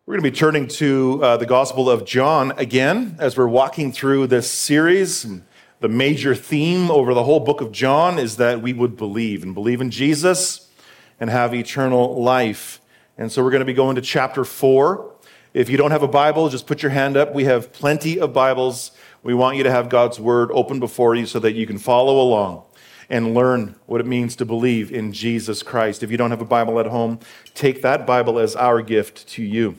We're going to be turning to the Gospel of John again as we're walking through this series. The major theme over the whole book of John is that we would believe in Jesus and have eternal life. And so we're going to be going to chapter 4. If you don't have a Bible, just put your hand up. We have plenty of Bibles. We want you to have God's Word open before you so that you can follow along and learn what it means to believe in Jesus Christ. If you don't have a Bible at home, take that Bible as our gift to you.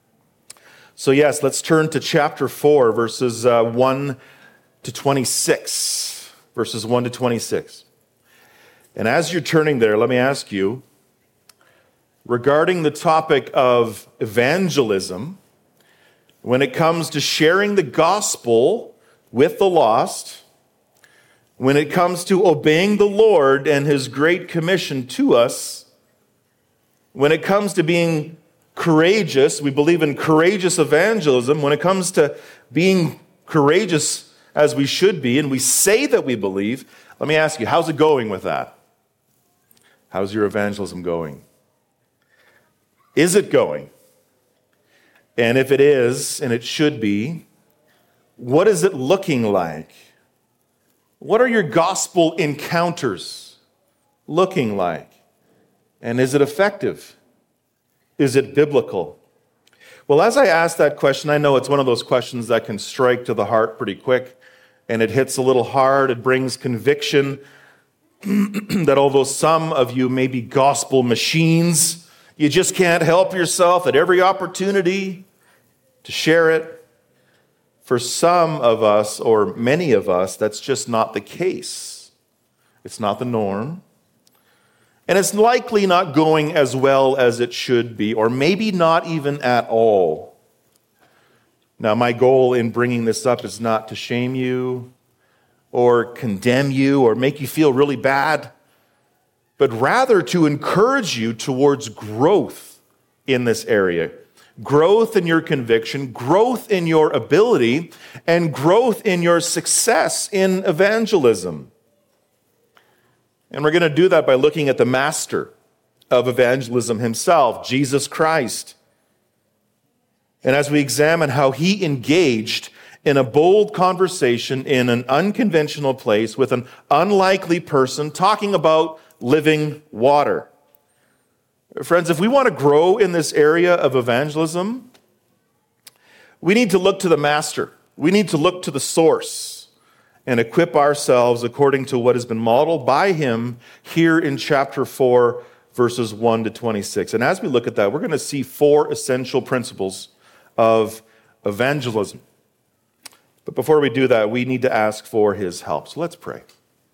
So yes, let's turn to chapter 4, verses 1 to 26. Verses 1 to 26. And as you're turning there, let me ask you, regarding the topic of evangelism, when it comes to sharing the gospel with the lost, when it comes to obeying the Lord and His great commission to us, when it comes to being courageous, we believe in courageous evangelism. When it comes to being courageous as we should be, and we say that we believe, let me ask you, how's it going with that? How's your evangelism going? Is it going? And if it is, and it should be, what is it looking like? What are your gospel encounters looking like? And is it effective? Is it biblical? Well, as I ask that question, I know it's one of those questions that can strike to the heart pretty quick, and it hits a little hard. It brings conviction that although some of you may be gospel machines, you just can't help yourself at every opportunity to share it. For some of us, or many of us, that's just not the case. It's not the norm. And it's likely not going as well as it should be, or maybe not even at all. Now, my goal in bringing this up is not to shame you, or condemn you, or make you feel really bad, but rather to encourage you towards growth in this area. Growth in your conviction, growth in your ability, and growth in your success in evangelism. And we're going to do that by looking at the master of evangelism himself, Jesus Christ. And as we examine how he engaged in a bold conversation in an unconventional place with an unlikely person talking about living water. Friends, if we want to grow in this area of evangelism, we need to look to the master. We need to look to the source and equip ourselves according to what has been modeled by him here in chapter 4, verses 1 to 26. And as we look at that, we're going to see 4 essential principles of evangelism. But before we do that, we need to ask for his help. So let's pray.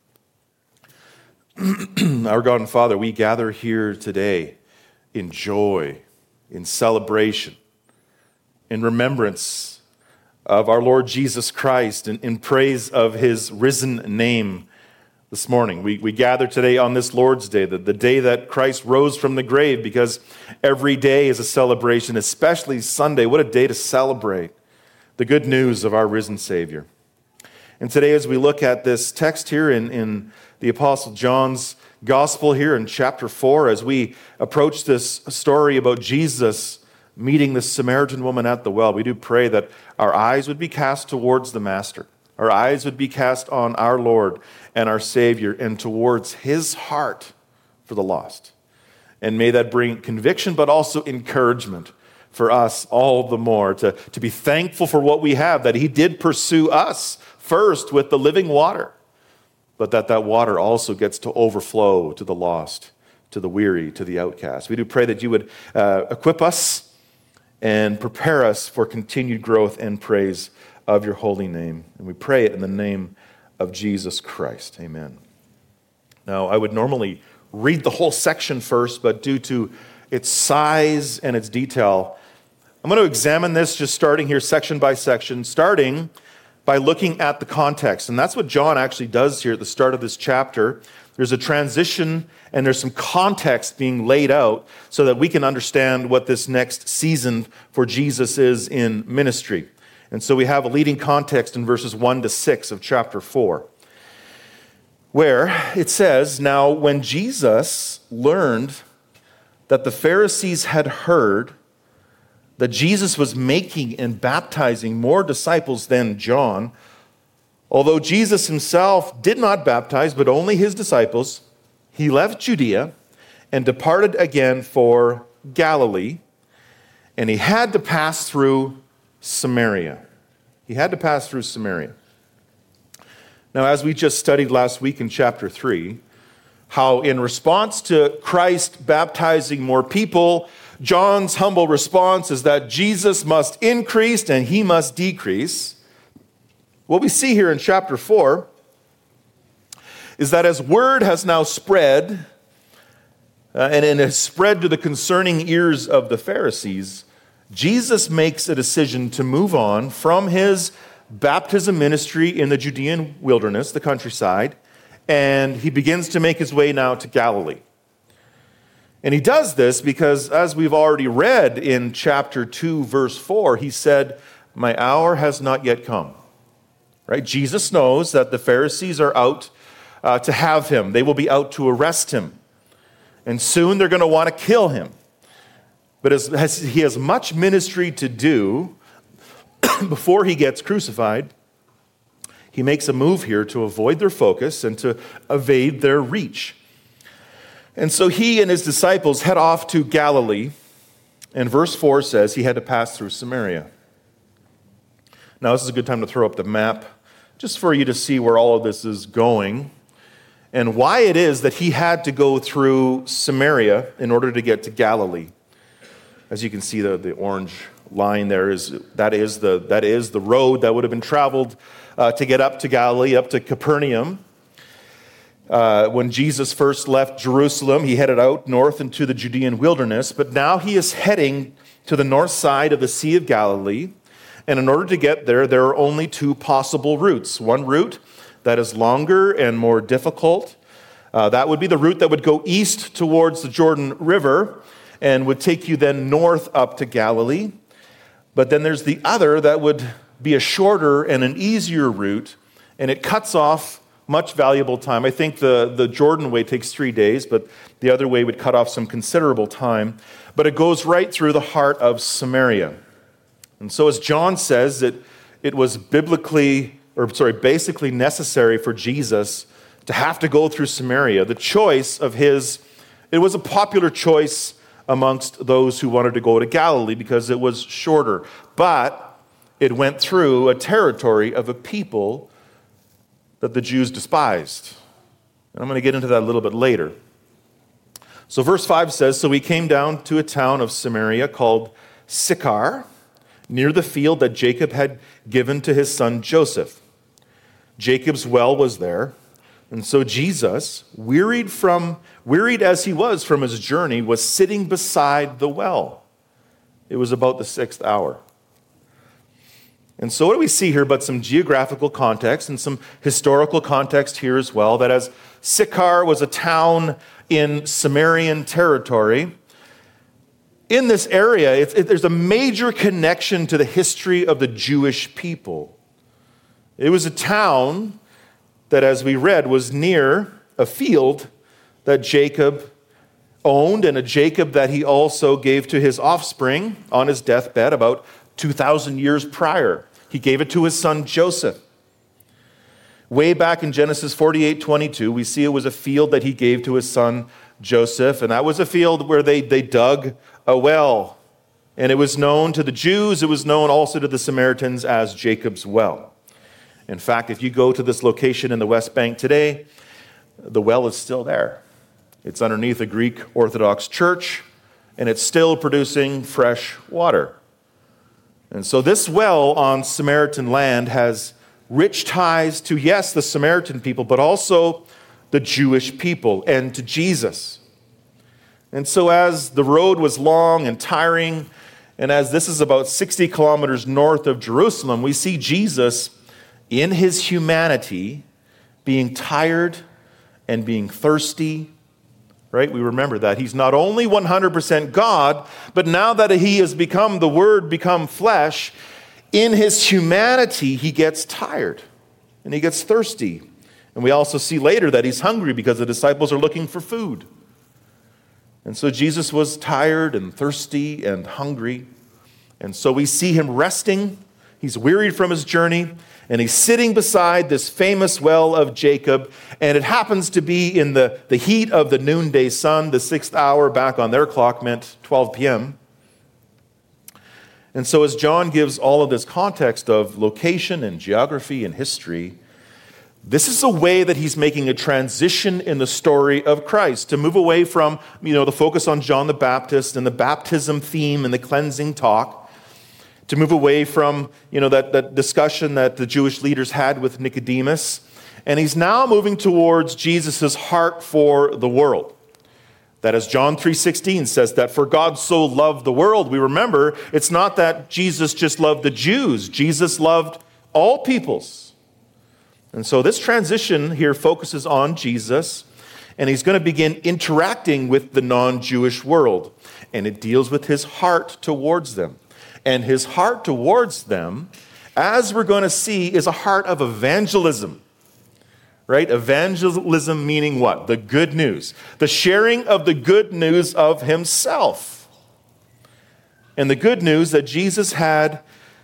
Our God and Father, we gather here today in joy, in celebration, in remembrance of our Lord Jesus Christ, and in praise of his risen name this morning. We gather today on this Lord's Day, the day that Christ rose from the grave, because every day is a celebration, especially Sunday. What a day to celebrate the good news of our risen Savior. And today, as we look at this text here in the Apostle John's Gospel here in chapter 4, as we approach this story about Jesus meeting the Samaritan woman at the well, we do pray that our eyes would be cast towards the Master. Our eyes would be cast on our Lord and our Savior and towards his heart for the lost. And may that bring conviction, but also encouragement for us all the more to be thankful for what we have, that he did pursue us first with the living water, but that water also gets to overflow to the lost, to the weary, to the outcast. We do pray that you would equip us and prepare us for continued growth and praise of your holy name. And we pray it in the name of Jesus Christ. Amen. Now, I would normally read the whole section first, but due to its size and its detail, I'm going to examine this just starting here section by section, starting by looking at the context. And that's what John actually does here at the start of this chapter. There's a transition and there's some context being laid out so that we can understand what this next season for Jesus is in ministry. And so we have a leading context in verses 1 to 6 of chapter 4, where it says, "Now when Jesus learned that the Pharisees had heard that Jesus was making and baptizing more disciples than John. Although Jesus himself did not baptize, but only his disciples, he left Judea and departed again for Galilee, and he had to pass through Samaria. He had to pass through Samaria. Now, as we just studied last week in chapter 3, how in response to Christ baptizing more people, John's humble response is that Jesus must increase and he must decrease. What we see here in chapter 4 is that as word has now spread, and it has spread to the concerning ears of the Pharisees, Jesus makes a decision to move on from his baptism ministry in the Judean wilderness, the countryside, and he begins to make his way now to Galilee. And he does this because, as we've already read in chapter 2, verse 4, he said, "My hour has not yet come." Right? Jesus knows that the Pharisees are out to have him. They will be out to arrest him. And soon they're going to want to kill him. But as he has much ministry to do before he gets crucified, he makes a move here to avoid their focus and to evade their reach. And so he and his disciples head off to Galilee, and verse 4 says he had to pass through Samaria. Now, this is a good time to throw up the map, just for you to see where all of this is going, and why it is that he had to go through Samaria in order to get to Galilee. As you can see, the orange line there that is the road that would have been traveled to get up to Galilee, up to Capernaum. When Jesus first left Jerusalem, he headed out north into the Judean wilderness, but now he is heading to the north side of the Sea of Galilee. And in order to get there, there are only two possible routes. One route that is longer and more difficult. That would be the route that would go east towards the Jordan River and would take you then north up to Galilee. But then there's the other that would be a shorter and an easier route, and it cuts off much valuable time. I think the Jordan way takes 3 days, but the other way would cut off some considerable time. But it goes right through the heart of Samaria. And so as John says, it was basically necessary for Jesus to have to go through Samaria. The choice of it was a popular choice amongst those who wanted to go to Galilee because it was shorter. But it went through a territory of a people that the Jews despised. And I'm going to get into that a little bit later. So verse 5 says, "So we came down to a town of Samaria called Sychar, near the field that Jacob had given to his son Joseph. Jacob's well was there, and so Jesus, wearied as he was from his journey, was sitting beside the well. It was about the 6th hour." And so what do we see here but some geographical context and some historical context here as well, that as Sychar was a town in Samarian territory, in this area, there's a major connection to the history of the Jewish people. It was a town that, as we read, was near a field that Jacob owned, and a Jacob that he also gave to his offspring on his deathbed about 2,000 years prior. He gave it to his son Joseph. Way back in Genesis 48:22, we see it was a field that he gave to his son Joseph, and that was a field where they dug a well. And it was known to the Jews, it was known also to the Samaritans as Jacob's well. In fact, if you go to this location in the West Bank today, the well is still there. It's underneath a Greek Orthodox church, and it's still producing fresh water. And so this well on Samaritan land has rich ties to, yes, the Samaritan people, but also the Jewish people and to Jesus. And so as the road was long and tiring, and as this is about 60 kilometers north of Jerusalem, we see Jesus in his humanity being tired and being thirsty. Right? We remember that. He's not only 100% God, but now that he has become the Word, become flesh, in his humanity, he gets tired and he gets thirsty. And we also see later that he's hungry because the disciples are looking for food. And so Jesus was tired and thirsty and hungry. And so we see him resting. He's wearied from his journey, and he's sitting beside this famous well of Jacob, and it happens to be in the heat of the noonday sun. The 6th hour back on their clock meant 12 p.m. And so as John gives all of this context of location and geography and history, this is a way that he's making a transition in the story of Christ, to move away from, the focus on John the Baptist and the baptism theme and the cleansing talk, to move away from, that discussion that the Jewish leaders had with Nicodemus. And he's now moving towards Jesus' heart for the world. That as John 3:16 says, that for God so loved the world, we remember it's not that Jesus just loved the Jews. Jesus loved all peoples. And so this transition here focuses on Jesus, and he's going to begin interacting with the non-Jewish world. And it deals with his heart towards them. And his heart towards them, as we're going to see, is a heart of evangelism. Right? Evangelism meaning what? The good news. The sharing of the good news of himself. And the good news that Jesus had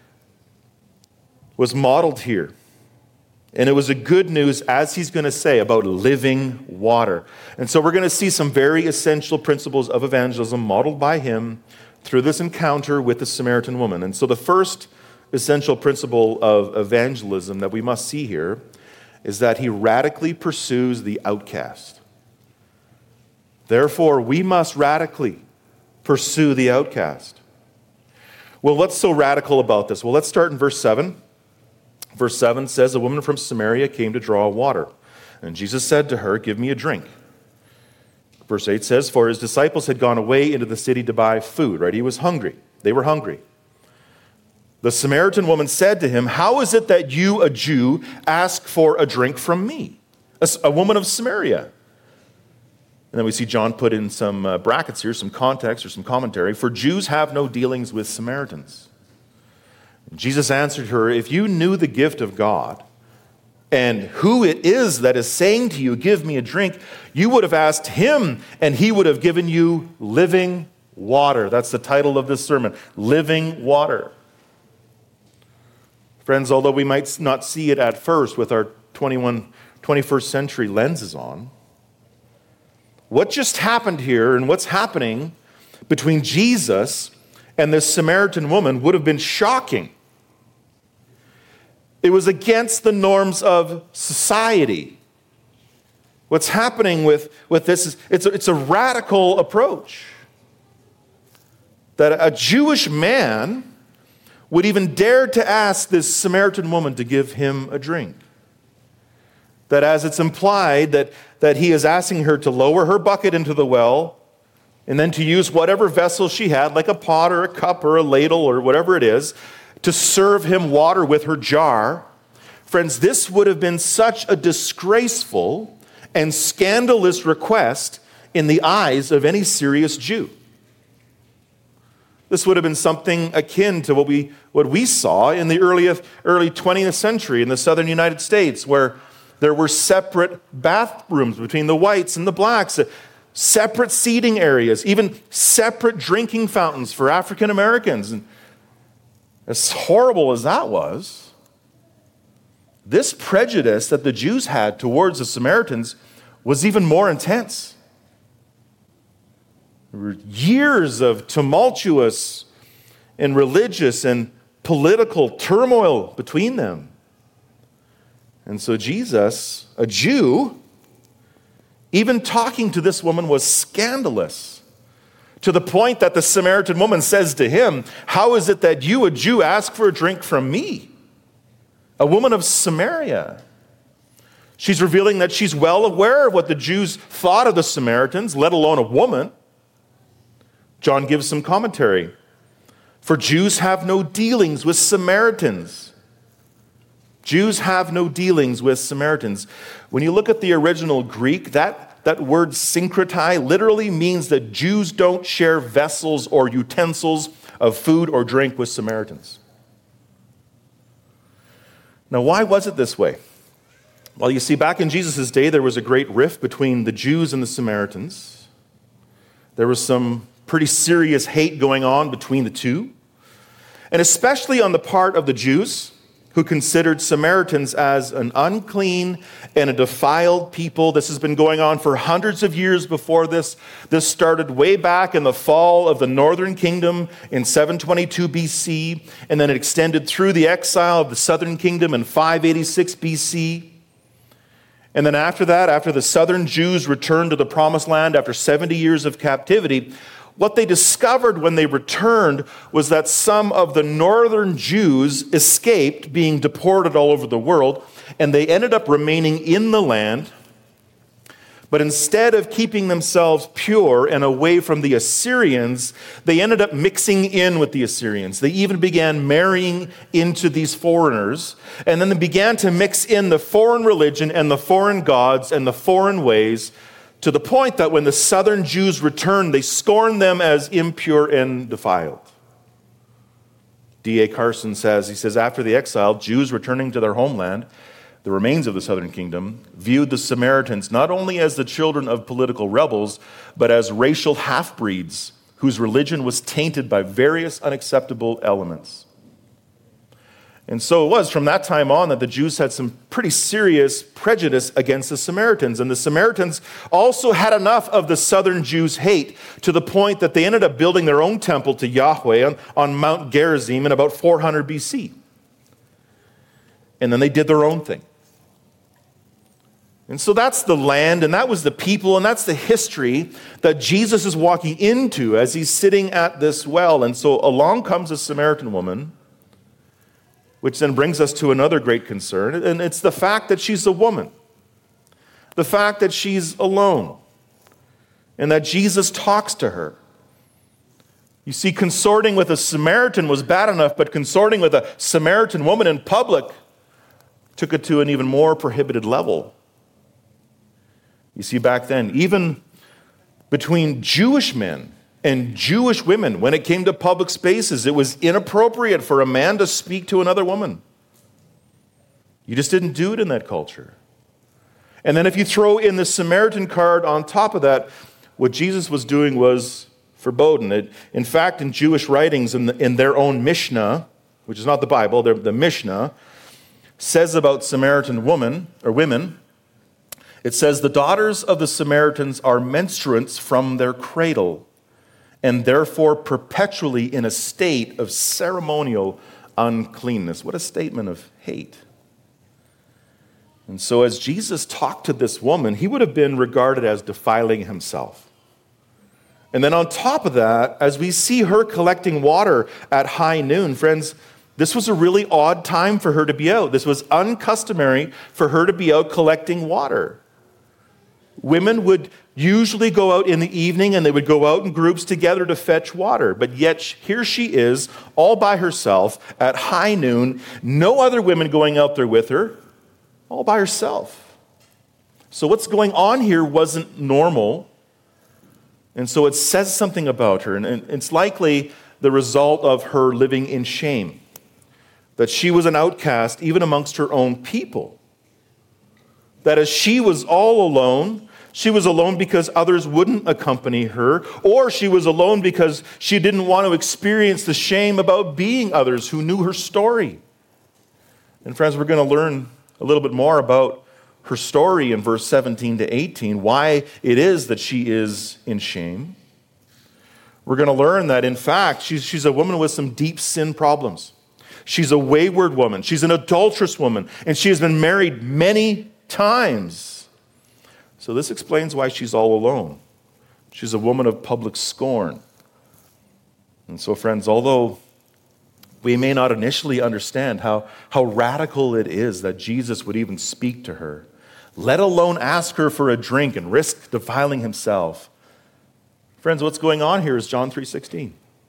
was modeled here. And it was a good news, as he's going to say, about living water. And so we're going to see some very essential principles of evangelism modeled by him through this encounter with the Samaritan woman. And so the first essential principle of evangelism that we must see here is that he radically pursues the outcast. Therefore, we must radically pursue the outcast. Well, what's so radical about this? Well, let's start in verse 7. Verse 7 says, a woman from Samaria came to draw water. And Jesus said to her, give me a drink. Verse 8 says, for his disciples had gone away into the city to buy food, right? He was hungry. They were hungry. The Samaritan woman said to him, how is it that you, a Jew, ask for a drink from me, a woman of Samaria? And then we see John put in some brackets here, some context or some commentary. For Jews have no dealings with Samaritans. And Jesus answered her, if you knew the gift of God, and who it is that is saying to you, give me a drink, you would have asked him, and he would have given you living water. That's the title of this sermon, living water. Friends, although we might not see it at first with our 21st century lenses on, what just happened here and what's happening between Jesus and this Samaritan woman would have been shocking. It was against the norms of society. What's happening with this is it's a radical approach. That a Jewish man would even dare to ask this Samaritan woman to give him a drink. That as it's implied that he is asking her to lower her bucket into the well and then to use whatever vessel she had, like a pot or a cup or a ladle or whatever it is, to serve him water with her jar. Friends, this would have been such a disgraceful and scandalous request in the eyes of any serious Jew. This would have been something akin to what we saw in the early 20th century in the southern United States, where there were separate bathrooms between the whites and the blacks, separate seating areas, even separate drinking fountains for African Americans. And as horrible as that was, this prejudice that the Jews had towards the Samaritans was even more intense. There were years of tumultuous and religious and political turmoil between them. And so Jesus, a Jew, even talking to this woman was scandalous, to the point that the Samaritan woman says to him, how is it that you, a Jew, ask for a drink from me, a woman of Samaria? She's revealing that she's well aware of what the Jews thought of the Samaritans, let alone a woman. John gives some commentary. For Jews have no dealings with Samaritans. Jews have no dealings with Samaritans. When you look at the original Greek, that word synkriti literally means that Jews don't share vessels or utensils of food or drink with Samaritans. Now, why was it this way? Well, you see, back in Jesus' day, there was a great rift between the Jews and the Samaritans. There was some pretty serious hate going on between the two. and especially on the part of the Jews who considered Samaritans as an unclean and a defiled people. This has been going on for hundreds of years before this. This started way back in the fall of the northern kingdom in 722 BC, and then it extended through the exile of the southern kingdom in 586 BC. And then after that, after the southern Jews returned to the promised land after 70 years of captivity, what they discovered when they returned was that some of the northern Jews escaped being deported all over the world, and they ended up remaining in the land. But instead of keeping themselves pure and away from the Assyrians, they ended up mixing in with the Assyrians. They even began marrying into these foreigners, and then they began to mix in the foreign religion and the foreign gods and the foreign ways, to the point that when the southern Jews returned, they scorned them as impure and defiled. D.A. Carson says, after the exile, Jews returning to their homeland, the remains of the southern kingdom, viewed the Samaritans not only as the children of political rebels, but as racial half-breeds whose religion was tainted by various unacceptable elements. And so it was from that time on that the Jews had some pretty serious prejudice against the Samaritans. And the Samaritans also had enough of the southern Jews' hate to the point that they ended up building their own temple to Yahweh on Mount Gerizim in about 400 BC. And then they did their own thing. And so that's the land, and that was the people, and that's the history that Jesus is walking into as he's sitting at this well. And so along comes a Samaritan woman, which then brings us to another great concern, and it's the fact that she's a woman. The fact that she's alone, and that Jesus talks to her. You see, consorting with a Samaritan was bad enough, but consorting with a Samaritan woman in public took it to an even more prohibited level. You see, back then, even between Jewish men and Jewish women, when it came to public spaces, it was inappropriate for a man to speak to another woman. You just didn't do it in that culture. And then if you throw in the Samaritan card on top of that, what Jesus was doing was verboten. In fact, in Jewish writings, in their own Mishnah, which is not the Bible, the Mishnah, says about Samaritan women, it says, the daughters of the Samaritans are menstruants from their cradle, and therefore perpetually in a state of ceremonial uncleanness. What a statement of hate. And so as Jesus talked to this woman, he would have been regarded as defiling himself. And then on top of that, as we see her collecting water at high noon, friends, this was a really odd time for her to be out. This was uncustomary for her to be out collecting water. Women would usually go out in the evening, and they would go out in groups together to fetch water. But yet here she is, all by herself at high noon, no other women going out there with her, all by herself. So what's going on here wasn't normal. And so it says something about her, and it's likely the result of her living in shame, that she was an outcast even amongst her own people. That as she was all alone, she was alone because others wouldn't accompany her, or she was alone because she didn't want to experience the shame about being others who knew her story. And friends, we're going to learn a little bit more about her story in verse 17 to 18, why it is that she is in shame. We're going to learn that, in fact, she's a woman with some deep sin problems. She's a wayward woman. She's an adulterous woman, and she has been married many times. So this explains why she's all alone. She's a woman of public scorn. And so, friends, although we may not initially understand how radical it is that Jesus would even speak to her, let alone ask her for a drink and risk defiling himself. Friends, what's going on here is John 3:16.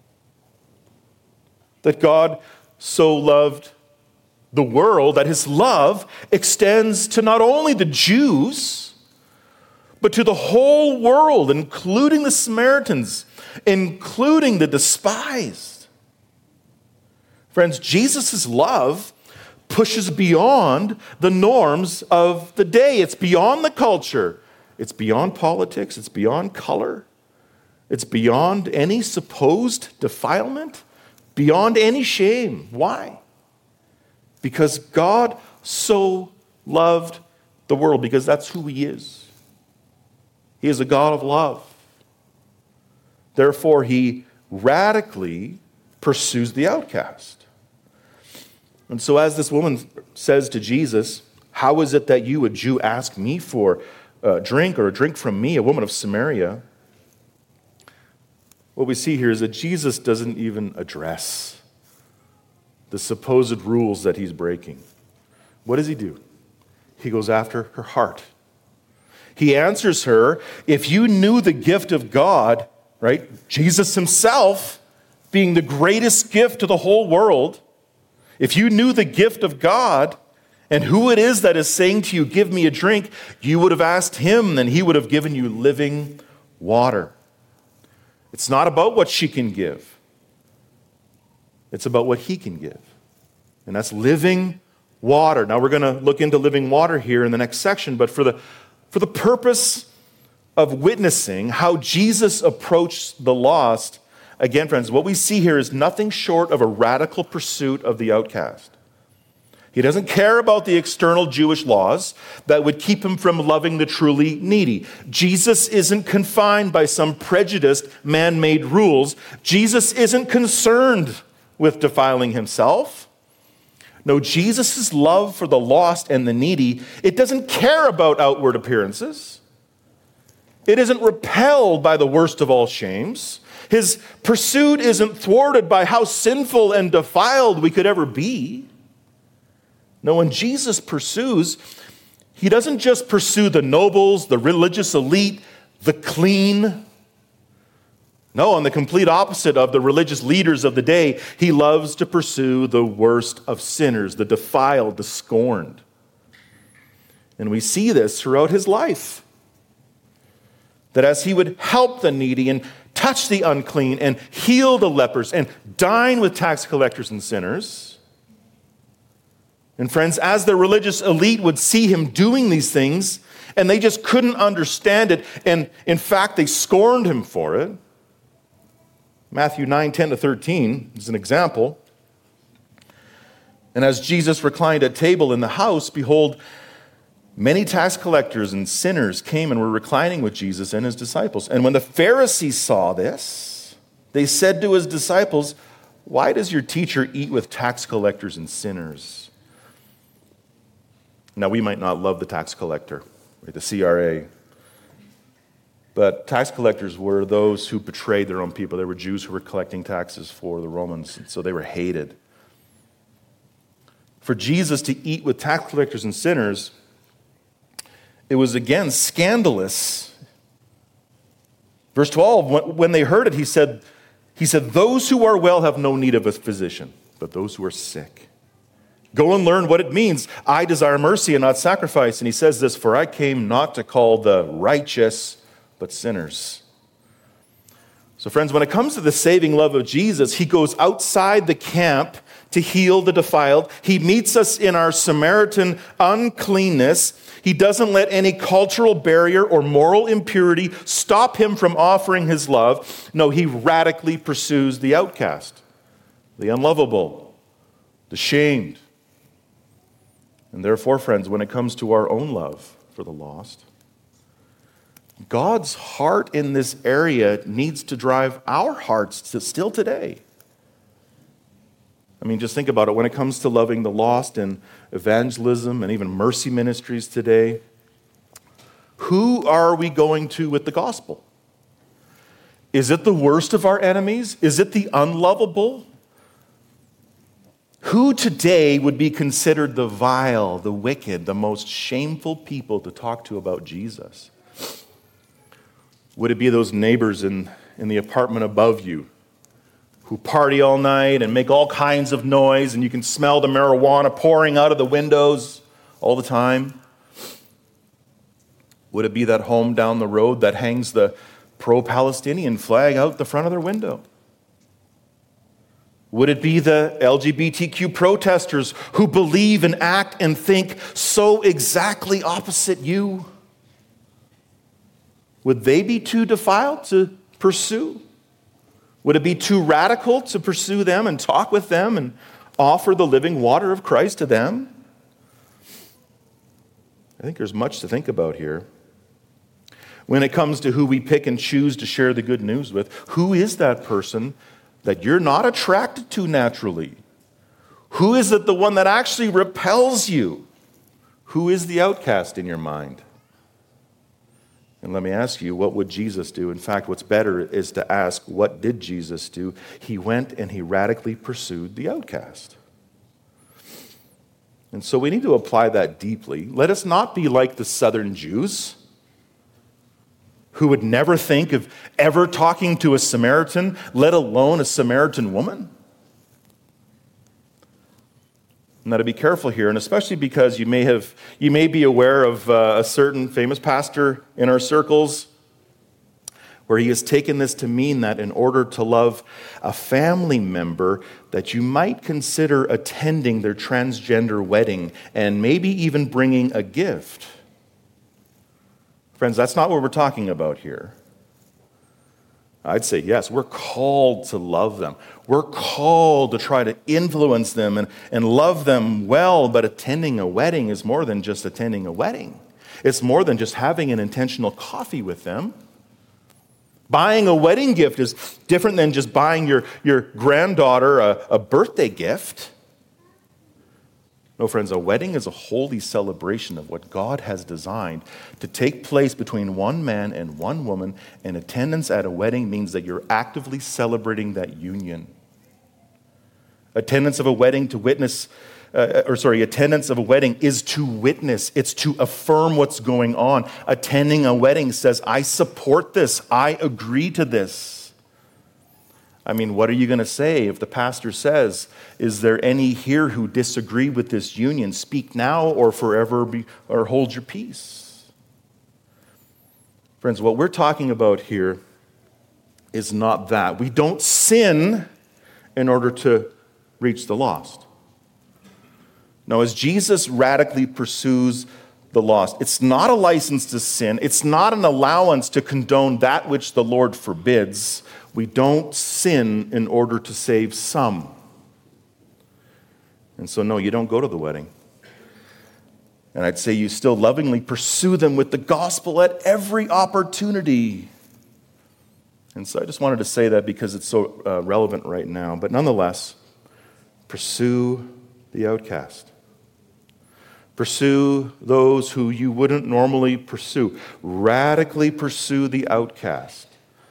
That God so loved the world that his love extends to not only the Jews, but to the whole world, including the Samaritans, including the despised. Friends, Jesus' love pushes beyond the norms of the day. It's beyond the culture. It's beyond politics. It's beyond color. It's beyond any supposed defilement. beyond any shame. Why? Because God so loved the world, because that's who he is. He is a God of love. Therefore, he radically pursues the outcast. And so as this woman says to Jesus, how is it that you, a Jew, ask me for a drink from me, a woman of Samaria? What we see here is that Jesus doesn't even address the supposed rules that he's breaking. What does he do? He goes after her heart. He answers her, if you knew the gift of God, right? Jesus himself being the greatest gift to the whole world, if you knew the gift of God and who it is that is saying to you, give me a drink, you would have asked him, and he would have given you living water. It's not about what she can give. It's about what he can give. And that's living water. Now we're going to look into living water here in the next section, but for the purpose of witnessing how Jesus approached the lost, again, friends, what we see here is nothing short of a radical pursuit of the outcast. He doesn't care about the external Jewish laws that would keep him from loving the truly needy. Jesus isn't confined by some prejudiced man-made rules. Jesus isn't concerned with defiling himself. No, Jesus' love for the lost and the needy, it doesn't care about outward appearances. It isn't repelled by the worst of all shames. His pursuit isn't thwarted by how sinful and defiled we could ever be. No, when Jesus pursues, he doesn't just pursue the nobles, the religious elite, the clean. No, on the complete opposite of the religious leaders of the day, he loves to pursue the worst of sinners, the defiled, the scorned. And we see this throughout his life. That as he would help the needy and touch the unclean and heal the lepers and dine with tax collectors and sinners. And friends, as the religious elite would see him doing these things, and they just couldn't understand it, and in fact, they scorned him for it. Matthew 9:10-13 is an example. And as Jesus reclined at table in the house, behold, many tax collectors and sinners came and were reclining with Jesus and his disciples. And when the Pharisees saw this, they said to his disciples, why does your teacher eat with tax collectors and sinners? Now, we might not love the tax collector, right, the CRA, but tax collectors were those who betrayed their own people. They were Jews who were collecting taxes for the Romans, and so they were hated. For Jesus to eat with tax collectors and sinners, it was again scandalous. Verse 12, when they heard it, he said, those who are well have no need of a physician, but those who are sick. Go and learn what it means. I desire mercy and not sacrifice. And he says this, for I came not to call the righteous, but sinners. So friends, when it comes to the saving love of Jesus, he goes outside the camp to heal the defiled. He meets us in our Samaritan uncleanness. He doesn't let any cultural barrier or moral impurity stop him from offering his love. No, he radically pursues the outcast, the unlovable, the shamed. And therefore, friends, when it comes to our own love for the lost, God's heart in this area needs to drive our hearts still today. I mean, just think about it. When it comes to loving the lost in evangelism and even mercy ministries today, who are we going to with the gospel? Is it the worst of our enemies? Is it the unlovable? Who today would be considered the vile, the wicked, the most shameful people to talk to about Jesus? Would it be those neighbors in the apartment above you who party all night and make all kinds of noise and you can smell the marijuana pouring out of the windows all the time? Would it be that home down the road that hangs the pro-Palestinian flag out the front of their window? Would it be the LGBTQ protesters who believe and act and think so exactly opposite you? Would they be too defiled to pursue? Would it be too radical to pursue them and talk with them and offer the living water of Christ to them? I think there's much to think about here. When it comes to who we pick and choose to share the good news with, who is that person that you're not attracted to naturally? Who is it the one that actually repels you? Who is the outcast in your mind? And let me ask you, what would Jesus do? In fact, what's better is to ask, what did Jesus do? He went and he radically pursued the outcast. And so we need to apply that deeply. Let us not be like the southern Jews, who would never think of ever talking to a Samaritan, let alone a Samaritan woman. Now, to be careful here, and especially because you may be aware of a certain famous pastor in our circles where he has taken this to mean that in order to love a family member, that you might consider attending their transgender wedding and maybe even bringing a gift. Friends, that's not what we're talking about here. I'd say, yes, we're called to love them. We're called to try to influence them and love them well, but attending a wedding is more than just attending a wedding. It's more than just having an intentional coffee with them. Buying a wedding gift is different than just buying your granddaughter a birthday gift. No, friends, a wedding is a holy celebration of what God has designed to take place between one man and one woman, and attendance at a wedding means that you're actively celebrating that union. Attendance of a wedding attendance of a wedding is to witness. It's to affirm what's going on. Attending a wedding says, I support this. I agree to this. I mean, what are you going to say if the pastor says, is there any here who disagree with this union? Speak now or forever or hold your peace. Friends, what we're talking about here is not that. We don't sin in order to reach the lost. No, as Jesus radically pursues the lost, it's not a license to sin. It's not an allowance to condone that which the Lord forbids. We don't sin in order to save some. And so, no, you don't go to the wedding. And I'd say you still lovingly pursue them with the gospel at every opportunity. And so I just wanted to say that because it's so relevant right now. But nonetheless, pursue the outcast. Pursue those who you wouldn't normally pursue. Radically pursue the outcast.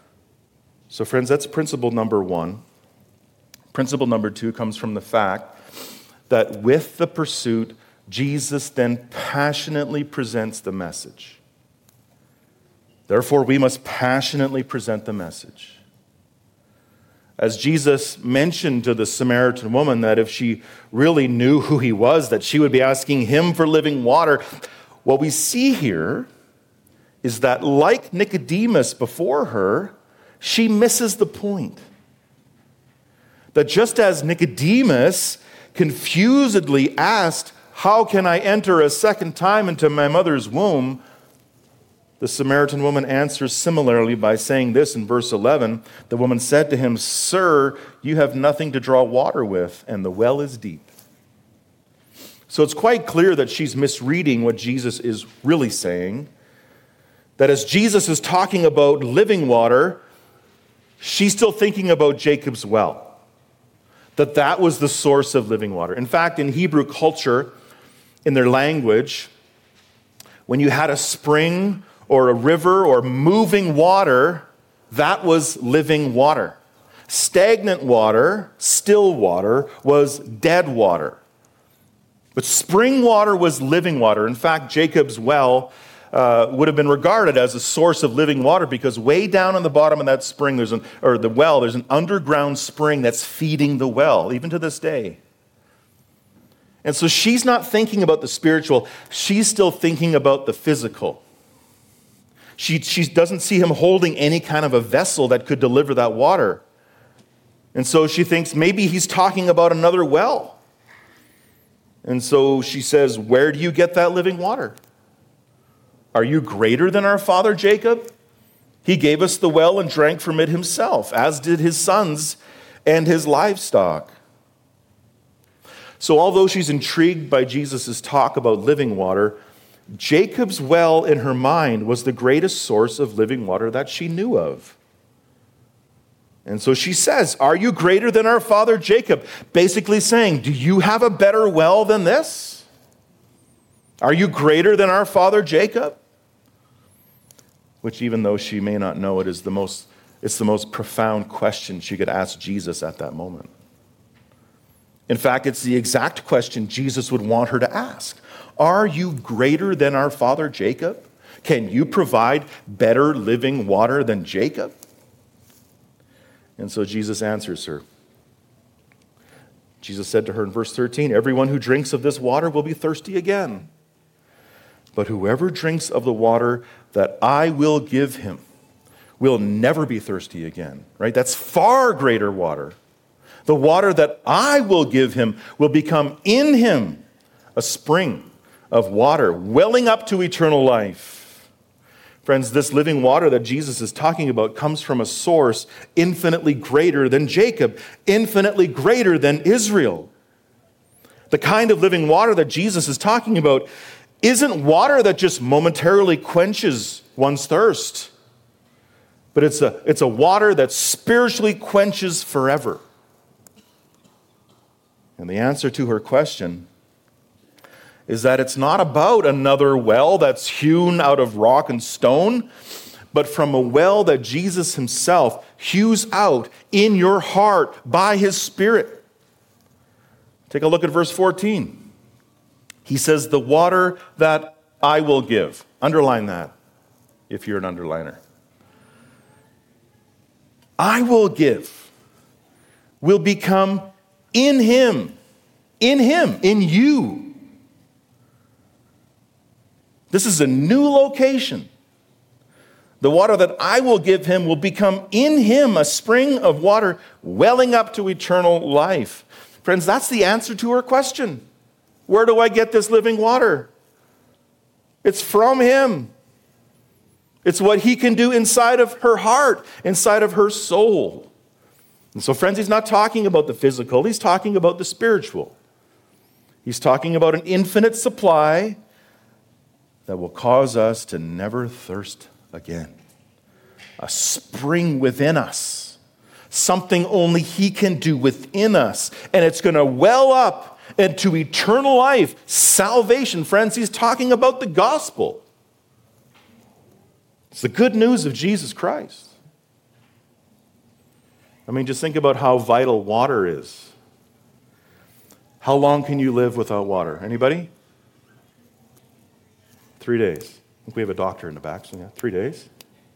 So friends, that's principle number one. Principle number two comes from the fact that with the pursuit, Jesus then passionately presents the message. Therefore, we must passionately present the message. As Jesus mentioned to the Samaritan woman that if she really knew who he was, that she would be asking him for living water, what we see here is that like Nicodemus before her, she misses the point. That just as Nicodemus confusedly asked, how can I enter a second time into my mother's womb? The Samaritan woman answers similarly by saying this in verse 11. The woman said to him, Sir, you have nothing to draw water with, and the well is deep. So it's quite clear that she's misreading what Jesus is really saying. That as Jesus is talking about living water, she's still thinking about Jacob's well. That was the source of living water. In fact, in Hebrew culture, in their language, when you had a spring or a river or moving water, that was living water. Stagnant water, still water, was dead water. But spring water was living water. In fact, Jacob's well would have been regarded as a source of living water because way down on the bottom of that spring, there's an underground spring that's feeding the well, even to this day. And so she's not thinking about the spiritual, she's still thinking about the physical. She doesn't see him holding any kind of a vessel that could deliver that water. And so she thinks maybe he's talking about another well. And so she says, where do you get that living water? Are you greater than our father Jacob? He gave us the well and drank from it himself, as did his sons and his livestock. So although she's intrigued by Jesus' talk about living water, Jacob's well in her mind was the greatest source of living water that she knew of. And so she says, "Are you greater than our father Jacob?" Basically saying, do you have a better well than this? Are you greater than our father Jacob? Which, even though she may not know it, it's the most profound question she could ask Jesus at that moment. In fact, it's the exact question Jesus would want her to ask. Are you greater than our father Jacob? Can you provide better living water than Jacob? And so Jesus answers her. Jesus said to her in verse 13, "Everyone who drinks of this water will be thirsty again. But whoever drinks of the water that I will give him will never be thirsty again." Right? That's far greater water. The water that I will give him will become in him a spring of water welling up to eternal life. Friends, this living water that Jesus is talking about comes from a source infinitely greater than Jacob, infinitely greater than Israel. The kind of living water that Jesus is talking about isn't water that just momentarily quenches one's thirst, but it's a water that spiritually quenches forever. And the answer to her question is that it's not about another well that's hewn out of rock and stone, but from a well that Jesus himself hews out in your heart by his Spirit. Take a look at verse 14. He says, "The water that I will give." Underline that if you're an underliner. "I will give will become in him, in you." This is a new location. The water that I will give him will become in him a spring of water welling up to eternal life. Friends, that's the answer to her question. Where do I get this living water? It's from him. It's what he can do inside of her heart, inside of her soul. And so, friends, he's not talking about the physical. He's talking about the spiritual. He's talking about an infinite supply that will cause us to never thirst again. A spring within us. Something only he can do within us. And it's going to well up into eternal life, salvation. Friends, he's talking about the gospel. It's the good news of Jesus Christ. I mean, just think about how vital water is. How long can you live without water? Anybody? 3 days. I think we have a doctor in the back, so yeah, 3 days.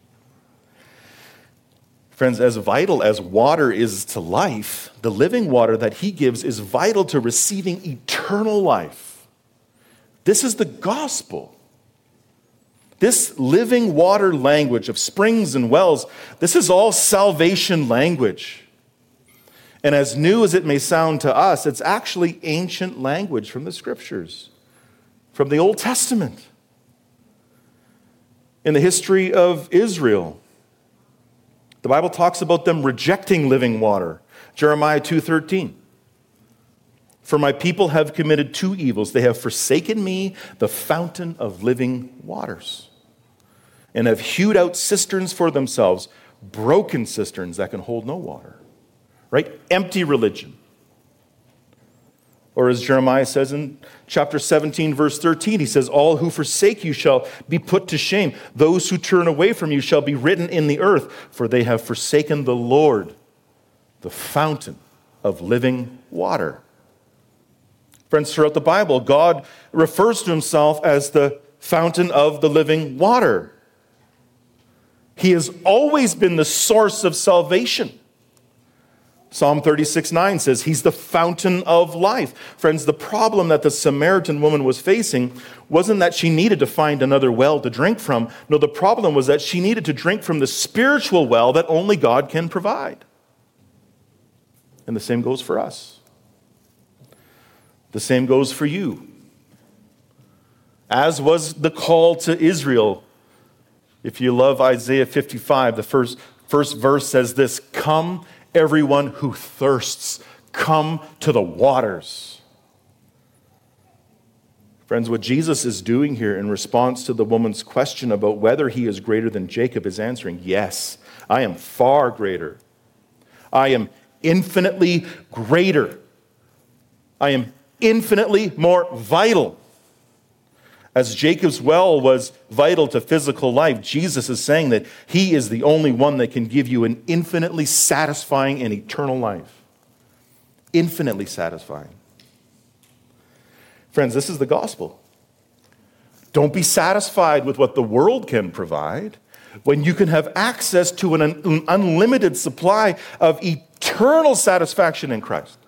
Friends, as vital as water is to life, the living water that he gives is vital to receiving eternal life. This is the gospel. This living water language of springs and wells, this is all salvation language. And as new as it may sound to us, it's actually ancient language from the scriptures, from the Old Testament. In the history of Israel, the Bible talks about them rejecting living water. Jeremiah 2:13. "For my people have committed two evils. They have forsaken me, the fountain of living waters, and have hewed out cisterns for themselves, broken cisterns that can hold no water." Right? Empty religion. Or as Jeremiah says in chapter 17, verse 13, he says, "All who forsake you shall be put to shame. Those who turn away from you shall be written in the earth, for they have forsaken the Lord, the fountain of living water." Friends, throughout the Bible, God refers to himself as the fountain of the living water. He has always been the source of salvation. Psalm 36:9 says he's the fountain of life. Friends, the problem that the Samaritan woman was facing wasn't that she needed to find another well to drink from. No, the problem was that she needed to drink from the spiritual well that only God can provide. And the same goes for us. The same goes for you. As was the call to Israel If you love Isaiah 55, the first verse says this, "Come, everyone who thirsts, come to the waters." Friends, what Jesus is doing here in response to the woman's question about whether he is greater than Jacob is answering, yes, I am far greater. I am infinitely greater. I am infinitely more vital. As Jacob's well was vital to physical life, Jesus is saying that he is the only one that can give you an infinitely satisfying and eternal life. Infinitely satisfying. Friends, this is the gospel. Don't be satisfied with what the world can provide when you can have access to an unlimited supply of eternal satisfaction in Christ.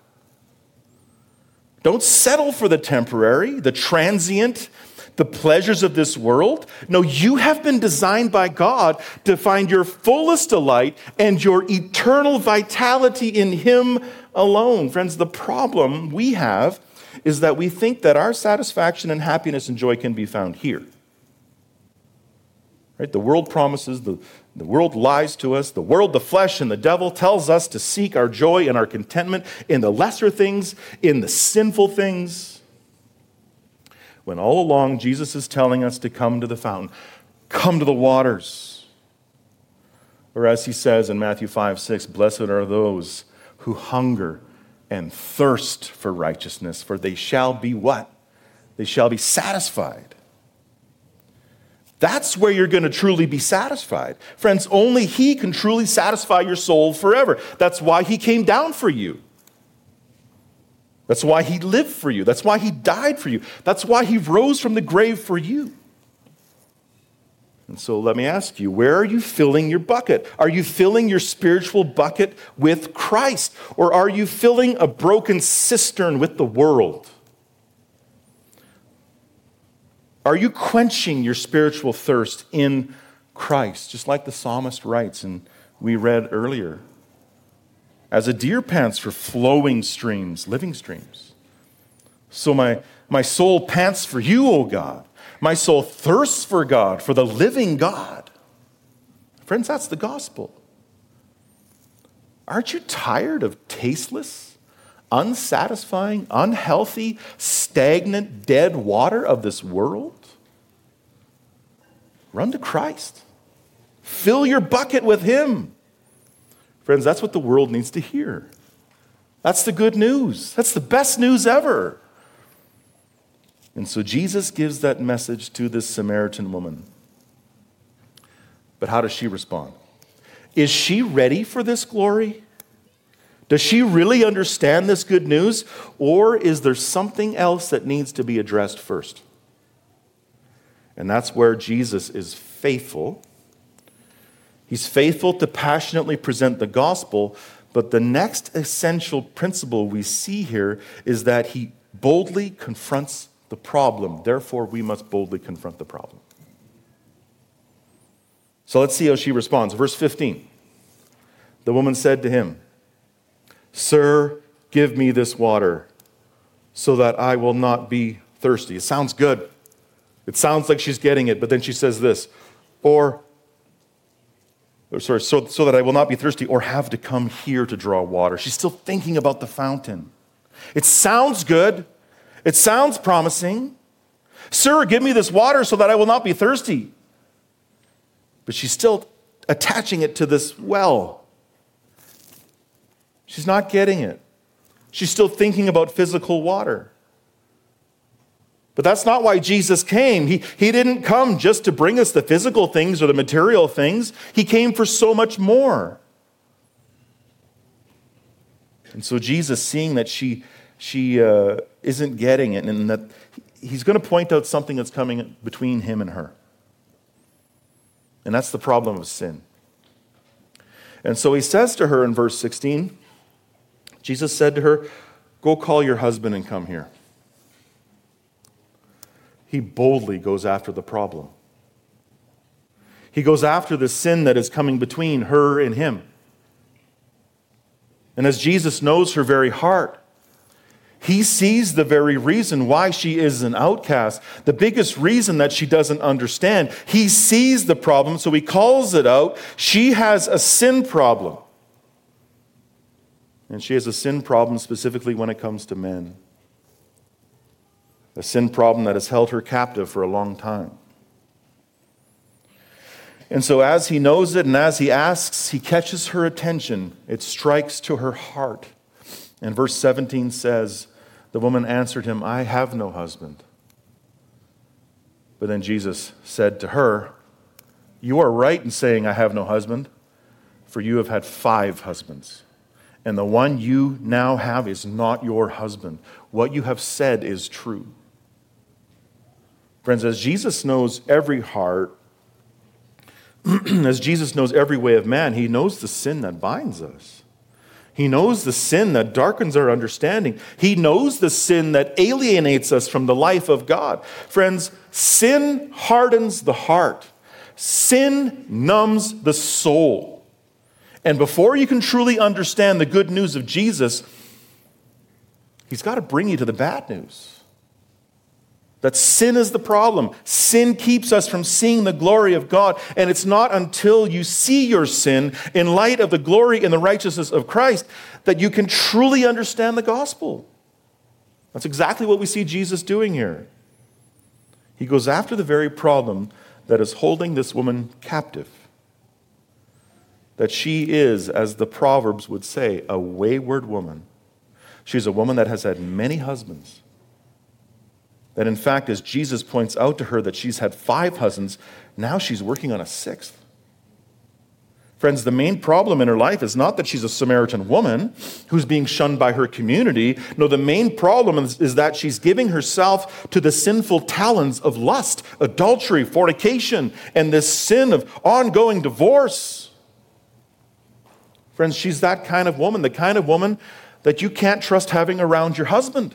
Don't settle for the temporary, the transient, the pleasures of this world. No, you have been designed by God to find your fullest delight and your eternal vitality in Him alone. Friends, the problem we have is that we think that our satisfaction and happiness and joy can be found here. Right? The world promises, the world lies to us, the world, the flesh, and the devil tells us to seek our joy and our contentment in the lesser things, in the sinful things. When all along Jesus is telling us to come to the fountain, come to the waters. Or as he says in Matthew 5:6, "Blessed are those who hunger and thirst for righteousness, for they shall be" what? They shall be satisfied. That's where you're going to truly be satisfied. Friends, only He can truly satisfy your soul forever. That's why He came down for you. That's why He lived for you. That's why He died for you. That's why He rose from the grave for you. And so let me ask you, where are you filling your bucket? Are you filling your spiritual bucket with Christ? Or are you filling a broken cistern with the world? Are you quenching your spiritual thirst in Christ? Just like the psalmist writes, and we read earlier. As a deer pants for flowing streams, living streams. So my soul pants for you, O God. My soul thirsts for God, for the living God. Friends, that's the gospel. Aren't you tired of tasteless, unsatisfying, unhealthy, stagnant, dead water of this world? Run to Christ. Fill your bucket with Him. Friends, that's what the world needs to hear. That's the good news. That's the best news ever. And so Jesus gives that message to this Samaritan woman. But how does she respond? Is she ready for this glory? Does she really understand this good news? Or is there something else that needs to be addressed first? And that's where Jesus is faithful. He's faithful to passionately present the gospel, but the next essential principle we see here is that He boldly confronts the problem. Therefore, we must boldly confront the problem. So let's see how she responds. Verse 15. The woman said to him, "Sir, give me this water so that I will not be thirsty." It sounds good. It sounds like she's getting it, but then she says this, so that I will not be thirsty or have to come here to draw water. She's still thinking about the fountain. It sounds good. It sounds promising. "Sir, give me this water so that I will not be thirsty." But she's still attaching it to this well. She's not getting it. She's still thinking about physical water. But that's not why Jesus came. He didn't come just to bring us the physical things or the material things. He came for so much more. And so Jesus, seeing that she isn't getting it, and that He's going to point out something that's coming between Him and her. And that's the problem of sin. And so He says to her in verse 16, Jesus said to her, "Go call your husband and come here." He boldly goes after the problem. He goes after the sin that is coming between her and him. And as Jesus knows her very heart, He sees the very reason why she is an outcast, the biggest reason that she doesn't understand. He sees the problem, so he calls it out. She has a sin problem. And she has a sin problem specifically when it comes to men. A sin problem that has held her captive for a long time. And so as he knows it and as he asks, he catches her attention. It strikes to her heart. And verse 17 says, the woman answered him, I have no husband. But then Jesus said to her, you are right in saying I have no husband, for you have had 5 husbands. And the one you now have is not your husband. What you have said is true. Friends, as Jesus knows every heart, as Jesus knows every way of man, he knows the sin that binds us. He knows the sin that darkens our understanding. He knows the sin that alienates us from the life of God. Friends, sin hardens the heart. Sin numbs the soul. And before you can truly understand the good news of Jesus, he's got to bring you to the bad news. That sin is the problem. Sin keeps us from seeing the glory of God. And it's not until you see your sin in light of the glory and the righteousness of Christ that you can truly understand the gospel. That's exactly what we see Jesus doing here. He goes after the very problem that is holding this woman captive. That she is, as the Proverbs would say, a wayward woman. She's a woman that has had many husbands. That in fact, as Jesus points out to her that she's had 5 husbands, now she's working on a 6th. Friends, the main problem in her life is not that she's a Samaritan woman who's being shunned by her community. No, the main problem is that she's giving herself to the sinful talons of lust, adultery, fornication, and this sin of ongoing divorce. Friends, she's that kind of woman, the kind of woman that you can't trust having around your husband.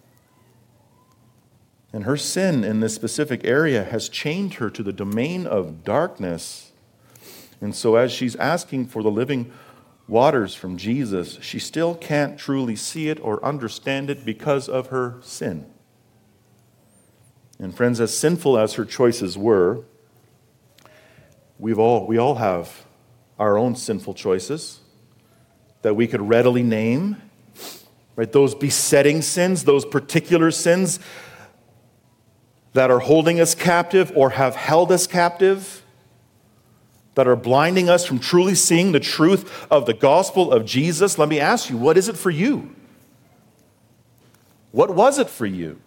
And her sin in this specific area has chained her to the domain of darkness. And so as she's asking for the living waters from Jesus, she still can't truly see it or understand it because of her sin. And friends, as sinful as her choices were, we all have our own sinful choices that we could readily name. Right? Those besetting sins, those particular sins that are holding us captive or have held us captive, that are blinding us from truly seeing the truth of the gospel of Jesus. Let me ask you, what is it for you? What was it for you?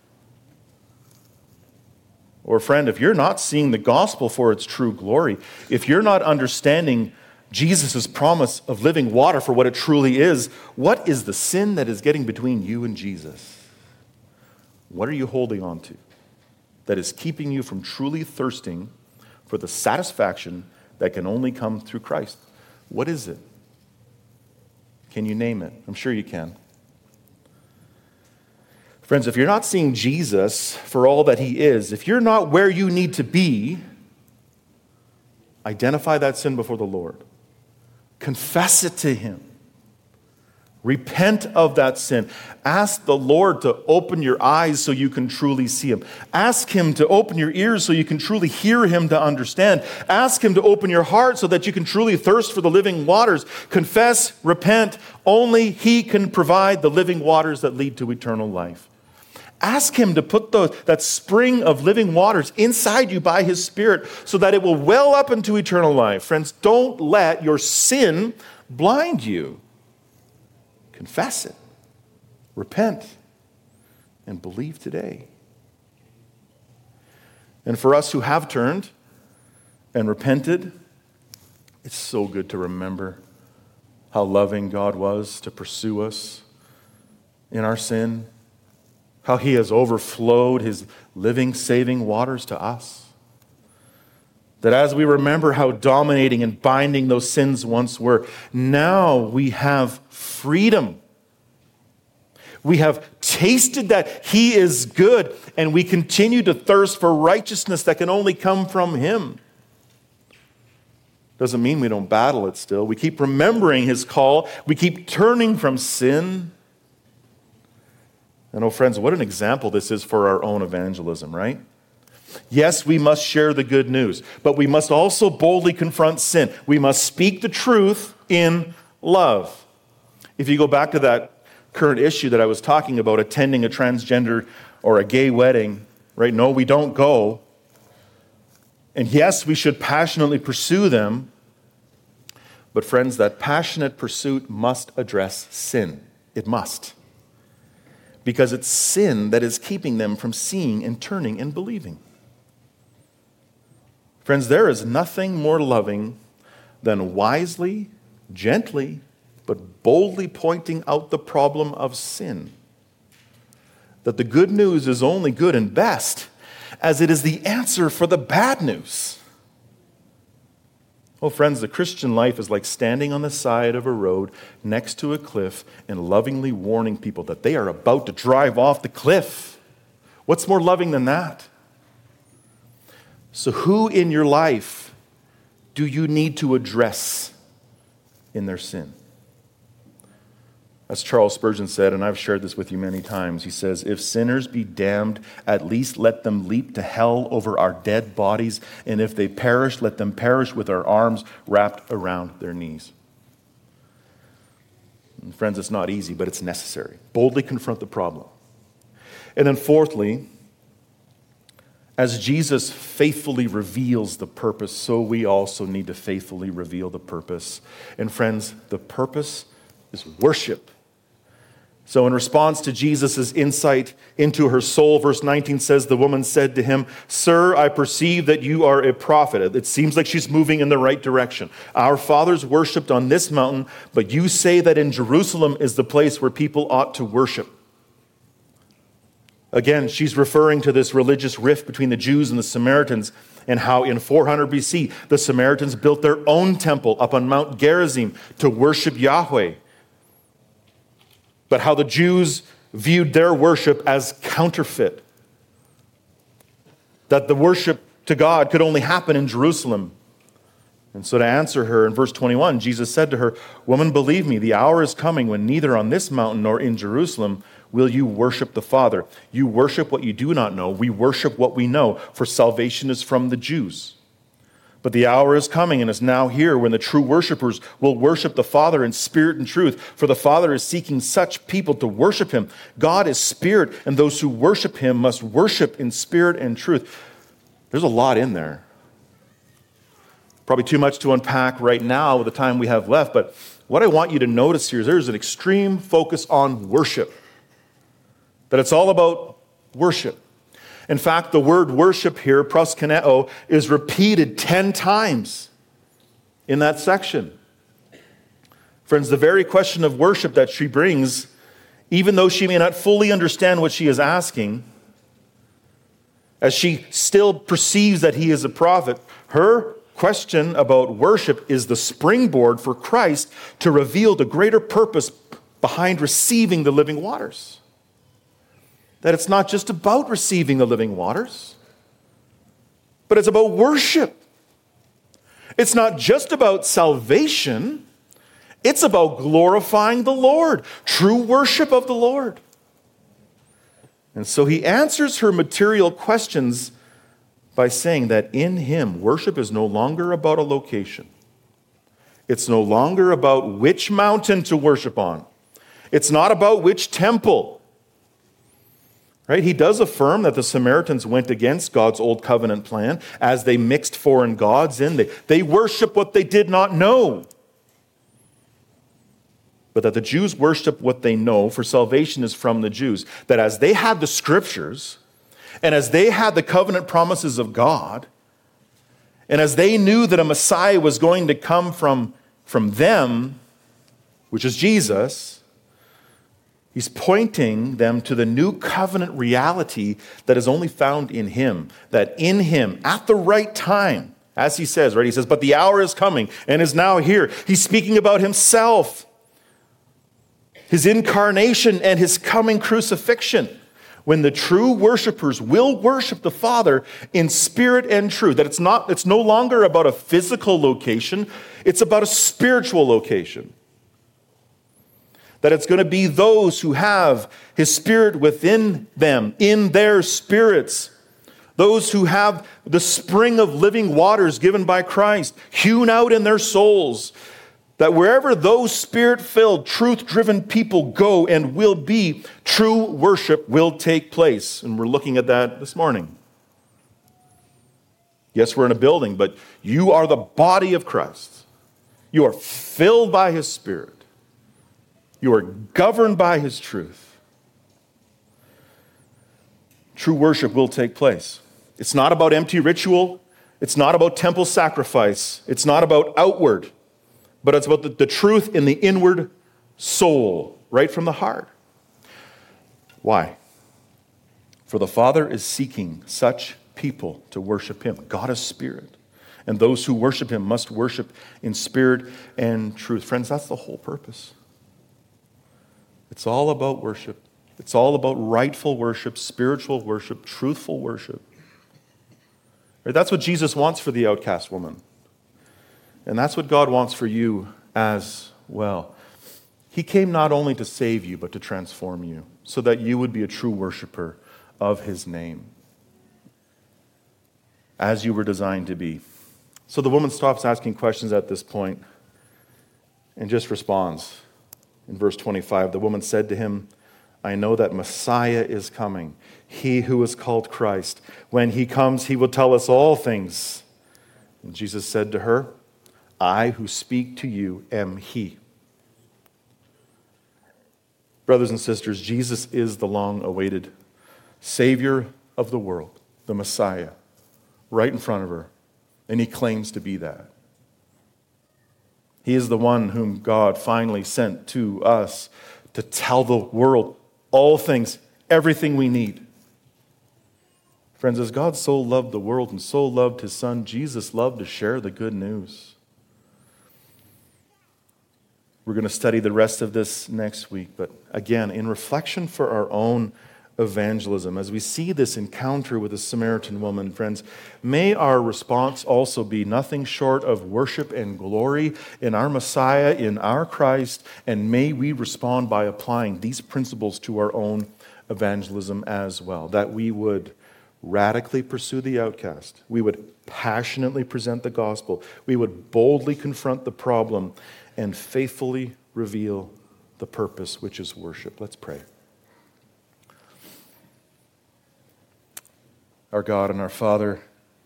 Or friend, if you're not seeing the gospel for its true glory, if you're not understanding Jesus' promise of living water for what it truly is, what is the sin that is getting between you and Jesus? What are you holding on to that is keeping you from truly thirsting for the satisfaction that can only come through Christ? What is it? Can you name it? I'm sure you can. Friends, if you're not seeing Jesus for all that he is, if you're not where you need to be, identify that sin before the Lord. Confess it to him. Repent of that sin. Ask the Lord to open your eyes so you can truly see him. Ask him to open your ears so you can truly hear him to understand. Ask him to open your heart so that you can truly thirst for the living waters. Confess, repent. Only he can provide the living waters that lead to eternal life. Ask him to put that spring of living waters inside you by his Spirit so that it will well up into eternal life. Friends, don't let your sin blind you. Confess it, repent, and believe today. And for us who have turned and repented, it's so good to remember how loving God was to pursue us in our sin, how he has overflowed his living, saving waters to us. That as we remember how dominating and binding those sins once were, now we have freedom. We have tasted that he is good, and we continue to thirst for righteousness that can only come from him. Doesn't mean we don't battle it still. We keep remembering his call. We keep turning from sin. And oh, friends, what an example this is for our own evangelism, right? Yes, we must share the good news, but we must also boldly confront sin. We must speak the truth in love. If you go back to that current issue that I was talking about, attending a transgender or a gay wedding, right? No, we don't go. And yes, we should passionately pursue them. But friends, that passionate pursuit must address sin. It must. Because it's sin that is keeping them from seeing and turning and believing. Friends, there is nothing more loving than wisely, gently, but boldly pointing out the problem of sin. That the good news is only good and best as it is the answer for the bad news. Oh, friends, the Christian life is like standing on the side of a road next to a cliff and lovingly warning people that they are about to drive off the cliff. What's more loving than that? So who in your life do you need to address in their sin? As Charles Spurgeon said, and I've shared this with you many times, he says, if sinners be damned, at least let them leap to hell over our dead bodies, and if they perish, let them perish with our arms wrapped around their knees. And friends, it's not easy, but it's necessary. Boldly confront the problem. And then fourthly, as Jesus faithfully reveals the purpose, so we also need to faithfully reveal the purpose. And friends, the purpose is worship. So in response to Jesus' insight into her soul, verse 19 says, the woman said to him, "Sir, I perceive that you are a prophet." It seems like she's moving in the right direction. "Our fathers worshipped on this mountain, but you say that in Jerusalem is the place where people ought to worship." Again, she's referring to this religious rift between the Jews and the Samaritans, and how in 400 BC, the Samaritans built their own temple up on Mount Gerizim to worship Yahweh. But how the Jews viewed their worship as counterfeit. That the worship to God could only happen in Jerusalem. And so to answer her, in verse 21, Jesus said to her, "Woman, believe me, the hour is coming when neither on this mountain nor in Jerusalem will you worship the Father. You worship what you do not know. We worship what we know, for salvation is from the Jews. But the hour is coming and is now here when the true worshipers will worship the Father in spirit and truth, for the Father is seeking such people to worship him. God is spirit, and those who worship him must worship in spirit and truth." There's a lot in there. Probably too much to unpack right now with the time we have left, but what I want you to notice here is there's an extreme focus on worship. That it's all about worship. In fact, the word worship here, proskuneo, is repeated 10 times in that section. Friends, the very question of worship that she brings, even though she may not fully understand what she is asking, as she still perceives that he is a prophet, her question about worship is the springboard for Christ to reveal the greater purpose behind receiving the living waters. That it's not just about receiving the living waters, but it's about worship. It's not just about salvation, it's about glorifying the Lord, true worship of the Lord. And so he answers her material questions by saying that in him, worship is no longer about a location. It's no longer about which mountain to worship on. It's not about which temple. Right? He does affirm that the Samaritans went against God's old covenant plan as they mixed foreign gods in. They worship what they did not know. But that the Jews worship what they know, for salvation is from the Jews. That as they had the scriptures, and as they had the covenant promises of God, and as they knew that a Messiah was going to come from them, which is Jesus, he's pointing them to the new covenant reality that is only found in him. That in him, at the right time, as he says, right? He says, "But the hour is coming and is now here." He's speaking about himself, his incarnation and his coming crucifixion, when the true worshipers will worship the Father in spirit and truth. That it's no longer about a physical location, it's about a spiritual location. That it's going to be those who have His Spirit within them, in their spirits. Those who have the spring of living waters given by Christ, hewn out in their souls. That wherever those Spirit-filled, truth-driven people go and will be, true worship will take place. And we're looking at that this morning. Yes, we're in a building, but you are the body of Christ. You are filled by His Spirit. You are governed by His truth. True worship will take place. It's not about empty ritual. It's not about temple sacrifice. It's not about outward. But it's about the truth in the inward soul, right from the heart. Why? For the Father is seeking such people to worship Him. God is Spirit. And those who worship Him must worship in spirit and truth. Friends, that's the whole purpose. It's all about worship. It's all about rightful worship, spiritual worship, truthful worship. Right? That's what Jesus wants for the outcast woman. And that's what God wants for you as well. He came not only to save you, but to transform you so that you would be a true worshiper of His name, as you were designed to be. So the woman stops asking questions at this point and just responds. In verse 25, the woman said to him, I know that Messiah is coming, He who is called Christ. When He comes, He will tell us all things. And Jesus said to her, I who speak to you am He. Brothers and sisters, Jesus is the long-awaited Savior of the world, the Messiah, right in front of her. And He claims to be that. He is the one whom God finally sent to us to tell the world all things, everything we need. Friends, as God so loved the world and so loved His Son, Jesus loved to share the good news. We're going to study the rest of this next week, but again, in reflection for our own evangelism, as we see this encounter with the Samaritan woman, friends, may our response also be nothing short of worship and glory in our Messiah, in our Christ, and may we respond by applying these principles to our own evangelism as well, that we would radically pursue the outcast, we would passionately present the gospel, we would boldly confront the problem, and faithfully reveal the purpose, which is worship. Let's pray. Our God and our Father,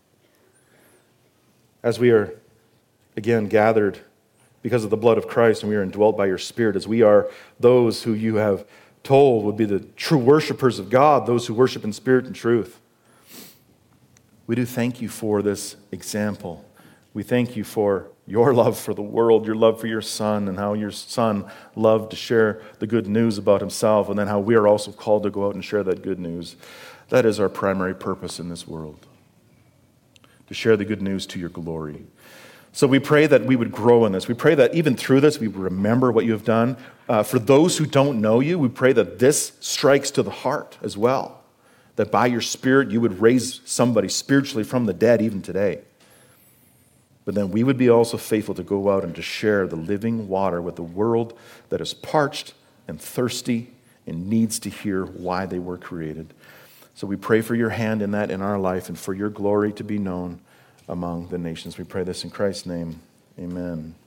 as we are again gathered because of the blood of Christ and we are indwelt by your Spirit, as we are those who you have told would be the true worshipers of God, those who worship in spirit and truth, we do thank you for this example. We thank you for your love for the world, your love for your Son, and how your Son loved to share the good news about Himself, and then how we are also called to go out and share that good news. That is our primary purpose in this world, to share the good news to your glory. So we pray that we would grow in this. We pray that even through this, we remember what you have done. For those who don't know you, we pray that this strikes to the heart as well, that by your Spirit you would raise somebody spiritually from the dead even today. But then we would be also faithful to go out and to share the living water with the world that is parched and thirsty and needs to hear why they were created. So we pray for your hand in that in our life and for your glory to be known among the nations. We pray this in Christ's name. Amen.